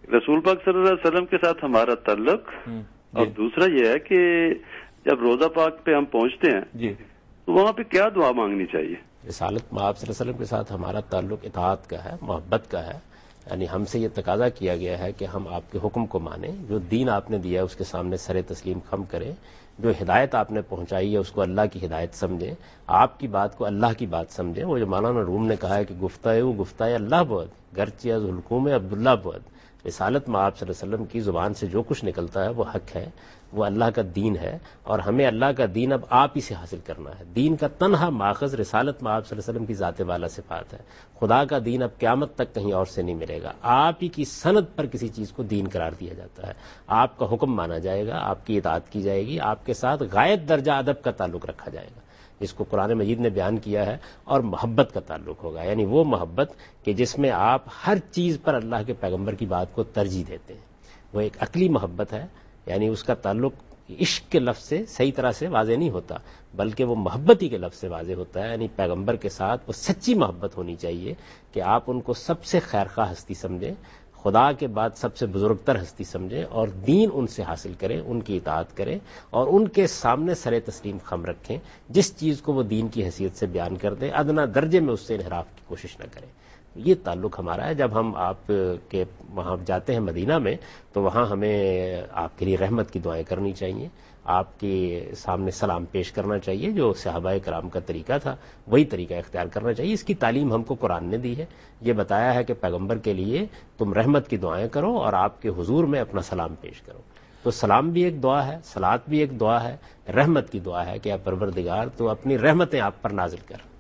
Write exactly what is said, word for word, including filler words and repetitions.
رسول پاک صلی اللہ علیہ وسلم کے ساتھ ہمارا تعلق، اور دوسرا یہ ہے کہ جب روزہ پاک پہ ہم پہنچتے ہیں جی تو وہاں پہ کیا دعا مانگنی چاہیے؟ رسالت مآب صلی اللہ علیہ وسلم کے ساتھ ہمارا تعلق اطاعت کا ہے، محبت کا ہے، یعنی ہم سے یہ تقاضا کیا گیا ہے کہ ہم آپ کے حکم کو مانیں، جو دین آپ نے دیا ہے اس کے سامنے سر تسلیم خم کریں، جو ہدایت آپ نے پہنچائی ہے اس کو اللہ کی ہدایت سمجھیں، آپ کی بات کو اللہ کی بات سمجھیں۔ وہ جو مولانا روم نے کہا ہے کہ گفتہ وہ گفتہ اللہ بود گرچہ از حلقوم عبداللہ بود، رسالت مآب صلی اللہ علیہ وسلم کی زبان سے جو کچھ نکلتا ہے وہ حق ہے، وہ اللہ کا دین ہے، اور ہمیں اللہ کا دین اب آپ ہی سے حاصل کرنا ہے۔ دین کا تنہا ماخذ رسالت مآب صلی اللہ علیہ وسلم کی ذات والا صفات ہے۔ خدا کا دین اب قیامت تک کہیں اور سے نہیں ملے گا، آپ ہی کی سند پر کسی چیز کو دین قرار دیا جاتا ہے، آپ کا حکم مانا جائے گا، آپ کی اطاعت کی جائے گی، آپ کے ساتھ غائب درجہ ادب کا تعلق رکھا جائے گا جس کو قرآن مجید نے بیان کیا ہے، اور محبت کا تعلق ہوگا، یعنی وہ محبت کہ جس میں آپ ہر چیز پر اللہ کے پیغمبر کی بات کو ترجیح دیتے ہیں۔ وہ ایک عقلی محبت ہے، یعنی اس کا تعلق عشق کے لفظ سے صحیح طرح سے واضح نہیں ہوتا، بلکہ وہ محبت ہی کے لفظ سے واضح ہوتا ہے، یعنی پیغمبر کے ساتھ وہ سچی محبت ہونی چاہیے کہ آپ ان کو سب سے خیرخواہ ہستی سمجھیں، خدا کے بعد سب سے بزرگتر ہستی سمجھیں، اور دین ان سے حاصل کریں، ان کی اطاعت کریں، اور ان کے سامنے سر تسلیم خم رکھیں، جس چیز کو وہ دین کی حیثیت سے بیان کر دیں ادنا درجے میں اس سے انحراف کی کوشش نہ کریں۔ یہ تعلق ہمارا ہے۔ جب ہم آپ کے وہاں جاتے ہیں مدینہ میں تو وہاں ہمیں آپ کے لیے رحمت کی دعائیں کرنی چاہیے، آپ کے سامنے سلام پیش کرنا چاہیے، جو صحابہ کرام کا طریقہ تھا وہی طریقہ اختیار کرنا چاہیے۔ اس کی تعلیم ہم کو قرآن نے دی ہے، یہ بتایا ہے کہ پیغمبر کے لیے تم رحمت کی دعائیں کرو اور آپ کے حضور میں اپنا سلام پیش کرو۔ تو سلام بھی ایک دعا ہے، صلات بھی ایک دعا ہے، رحمت کی دعا ہے کہ اے پروردگار تو اپنی رحمتیں آپ پر نازل کر۔